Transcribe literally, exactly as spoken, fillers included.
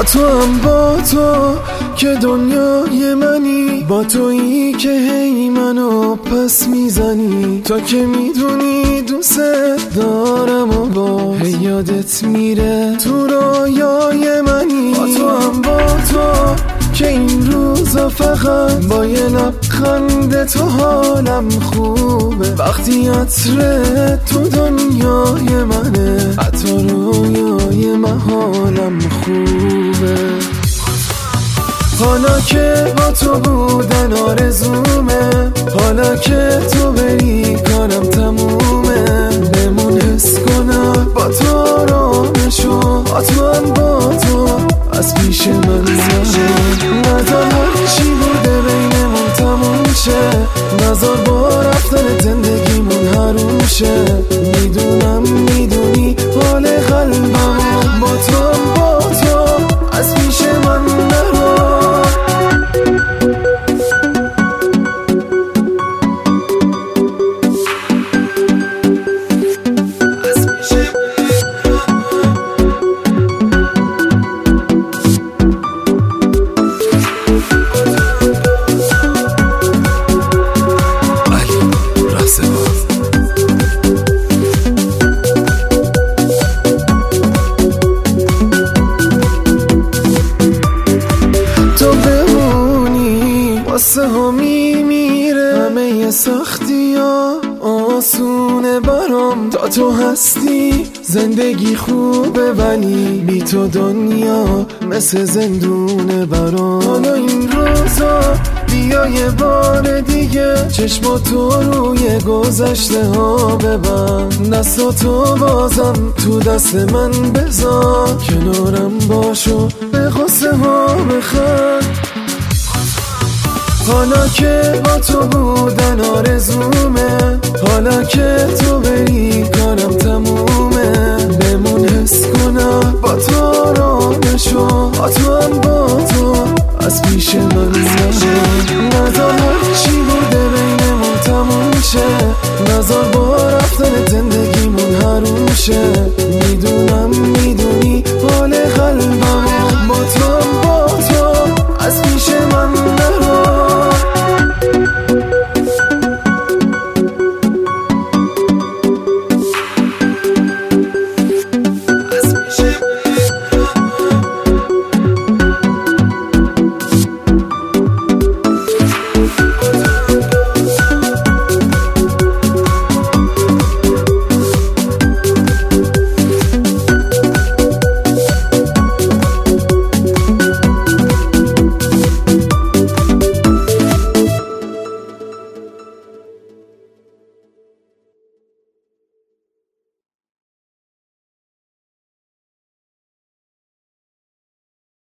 با تو هم با تو که دنیای منی، با تویی که هی منو پس میزنی، تا که میدونی دوست دارم و با هی یادت میره تو رویای منی. با تو هم با تو که این روزا فقط با یه لبخند تو حالم خوبه، وقتی عطر تو دنیای منه، حتی رویای من حالم خوبه. حالا که با تو بودن آرزومه، حالا که تو بری کارم تمومه، بمون حس کنم با تو آرامشو، حتما با تو از پیش من نزار هرچی بوده بینمون تموم شه، نزار با رفتن زندگیمون حروم شه. میدونم میدونی حال قلبم، با تو با تو از پیش من نرو. تو بمونی واسه همی میره، همه ی سختی ها آسونه برام، تا تو هستی زندگی خوبه، ولی بی تو دنیا مثل زندونه برام. حالا این روزا بیا یه بار دیگه چشماتو روی گذشته ها ببند، دستاتو بازم تو دست من بذار، کنارم باشو به قصه ها بخند. حالا که با تو بودن آرزومه، حالا که تو بری کارم تمومه، بمون حس کنم با تو آرامشو، حتما با